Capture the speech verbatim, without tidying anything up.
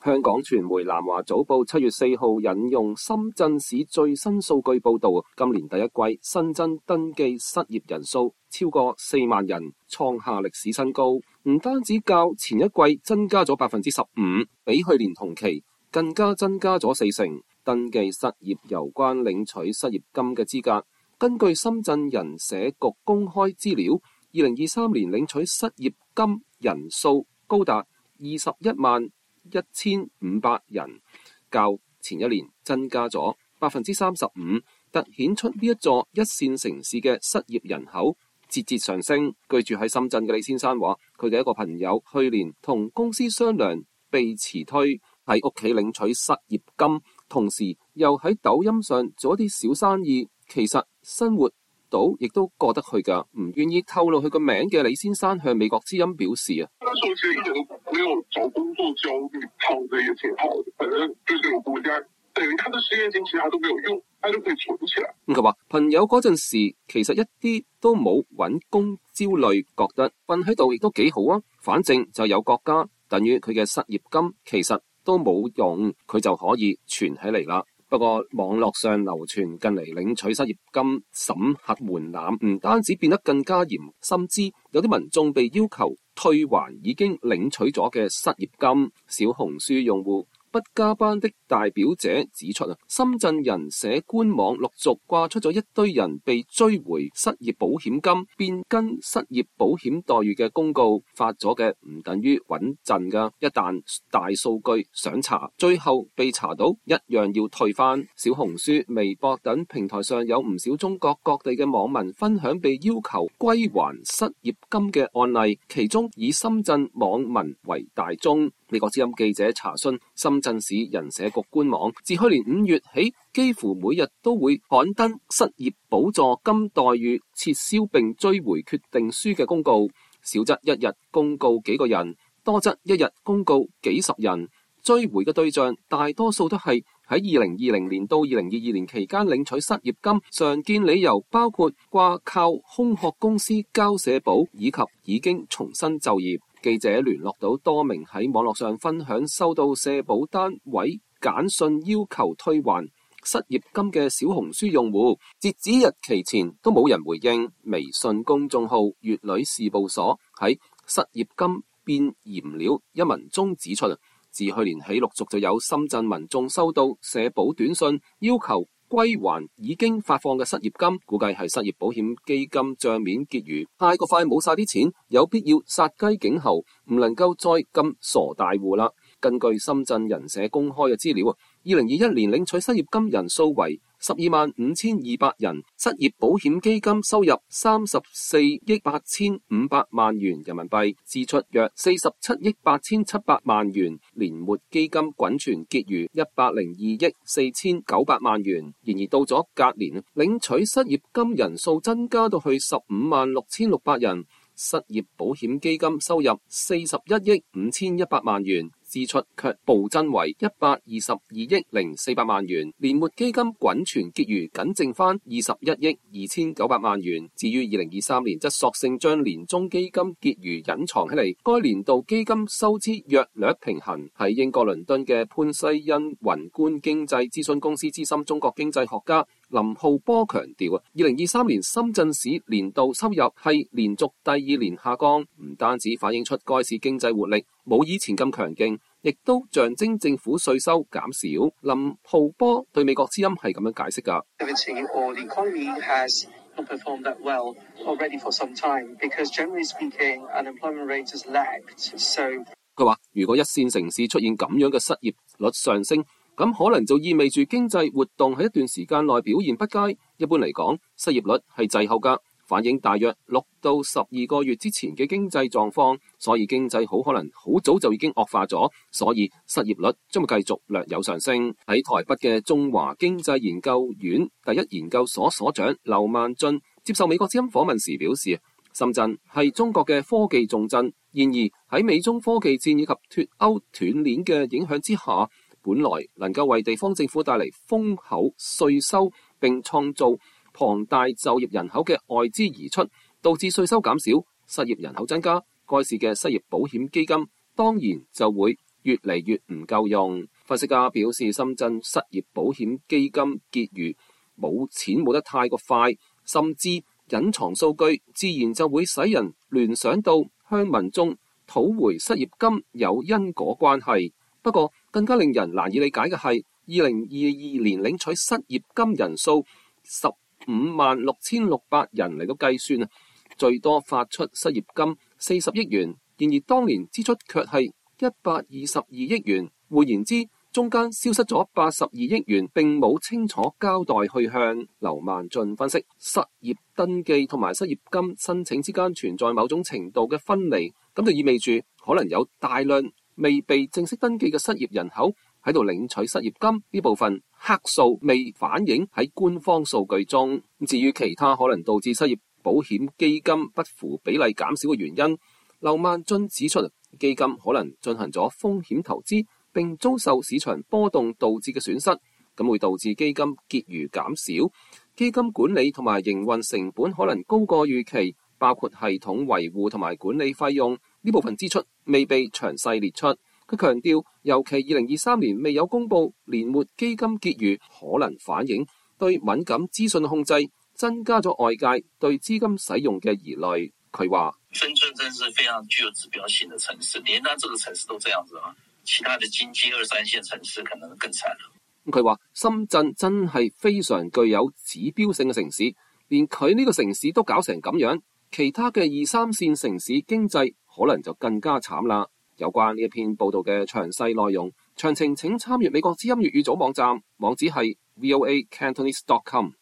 香港傳媒南華早報七月四號引用深圳市最新數據報道，今年第一季新增登記失業人數超過四萬人，創下歷史新高。唔單止較前一季增加咗百分之十五，比去年同期更加增加咗四成。登記失業有關領取失業金嘅資格，根據深圳人社局公開資料，二零二三年領取失業金人數高達二十一萬一千五百人，較前一年增加咗百分之三十五，凸顯出呢一座一線城市嘅失業人口節節上升。居住喺深圳嘅李先生話，佢嘅一個朋友去年同公司商量被辭退，喺屋企領取失業金，同時又喺抖音上做一啲小生意，其實生活到亦都過得去噶。唔願意透露佢個名嘅李先生向美國之音表示啊， 那時候其實一點都沒有找工作焦慮，躺着也挺好的，反正就是有國家等於他的失業金其實他都沒有用，他就可以存起來。 佢話朋友嗰陣時其實一啲都冇揾工焦慮，覺得瞓喺度亦都幾好啊，反正就有國家，等於佢嘅失業金其實都冇用，佢就可以存起嚟啦。不過網絡上流傳近嚟領取失業金審核門檻唔單止變得更加嚴，甚至有啲民眾被要求退還已經領取咗嘅失業金。小紅書用戶不加班的大表姐指出啊，深圳人社官網陸續掛出咗一堆人被追回失業保險金變更失業保險待遇嘅公告，發咗嘅唔等於穩陣噶，一旦大數據想查，最後被查到一樣要退翻。小紅書、微博等平台上有唔少中國各地嘅網民分享被要求歸還失業金嘅案例，其中以深圳網民為大宗。美國之音記者查詢深圳市人社局官網，自去年五月起，幾乎每日都會刊登失業補助金待遇撤銷並追回決定書嘅公告，少則一日公告幾個人，多則一日公告幾十人。追回嘅對象大多數都係喺二零二零年到二零二二年期間領取失業金，常見理由包括掛靠空殼公司交社保以及已經重新就業。記者聯絡到多名喺網絡上分享收到社保單位簡訊要求退還失業金嘅小紅書用戶，截止日期前都冇人回應。微信公眾號粵女事務所喺失業金變嚴了一文中指出，自去年起陸續就有深圳民眾收到社保短信要求歸還已經發放嘅失業金，估計係失業保險基金賬面結餘太過快冇晒啲錢，有必要殺雞儆猴，唔能夠再咁傻大戶啦。根據深圳人社公開嘅資料，二零二一年領取失業金人數為十二萬五千二百人，失業保險基金收入三十四億八千五百萬元人民幣，支出約四十七億八千七百萬元，年末基金滾存結餘一百零二億四千九百萬元。然而到咗隔年，領取失業金人數增加到去十五萬六千六百人，失業保險基金收入四十一億五千一百萬元，支出卻暴增為一百二十二億零四百萬元，年末基金滾存結餘僅剩翻二十一億二千九百萬元。至於二零二三年則索性將年中基金結餘隱藏起嚟，該年度基金收支約略平衡。喺英國倫敦嘅潘西恩宏觀經濟諮詢公司資深中國經濟學家林浩波強調啊，二零二三年深圳市年度收入係連續第二年下降，唔單止反映出該市經濟活力冇以前咁強勁，亦都象徵政府稅收減少。林浩波對美國之音係咁樣解釋噶。佢話如果一線城市出現咁樣嘅失業率上升，咁可能就意味住經濟活動喺一段時間內表現不佳。一般嚟講，失業率係滯後噶，反映大約六到十二個月之前嘅經濟狀況，所以經濟好可能好早就已經惡化咗，所以失業率將會繼續略有上升。喺台北嘅中華經濟研究院第一研究所所長劉萬俊接受美國之音訪問時表示，深圳係中國嘅科技重鎮，然而喺美中科技戰以及脫歐斷鏈嘅影響之下，本來能夠為地方政府帶嚟豐厚稅收並創造龐大就業人口嘅外資移出，導致稅收減少，失業人口增加，該市嘅失業保險基金當然就會越嚟越唔夠用。分析家表示，深圳失業保險基金結餘冇錢冇得太過快，甚至隱藏數據，自然就會使人聯想到向民眾討回失業金有因果關係。不過更加令人難以理解嘅係，二零二二年領取失業金人數十五萬六千六百人嚟到計算啊，最多發出失業金四十億元，然而當年支出卻係一百二十二億元。換言之，中間消失咗八十二億元，並冇清楚交代去向。劉萬俊分析，失業登記同埋失業金申請之間存在某種程度嘅分離，咁就意味住可能有大量未被正式登記嘅失業人口喺度領取失業金，呢部分黑數未反映喺官方數據中。至於其他可能導致失業保險基金不符比例減少嘅原因，劉萬俊指出，基金可能進行咗風險投資，並遭受市場波動導致嘅損失，咁會導致基金結餘減少。基金管理同埋營運成本可能高過預期，包括系統維護同埋管理費用，呢部分支出未被詳細列出。佢強調，尤其二零二三年未有公布年末基金結餘，可能反映對敏感資訊控制，增加咗外界對資金使用嘅疑慮。佢話： 深圳真是非常具有指標性的城市，連單這個城市都這樣子嗎？其他的經濟二三線城市可能更慘了。 佢話深圳真係非常具有指標性嘅城市，連佢呢個城市都搞成咁樣，其他嘅二三線城市經濟可能就更加慘啦。有關呢一篇報道嘅詳細內容，詳情請參閱美國之音粵語組網站，網址係 v o a cantonese dot com。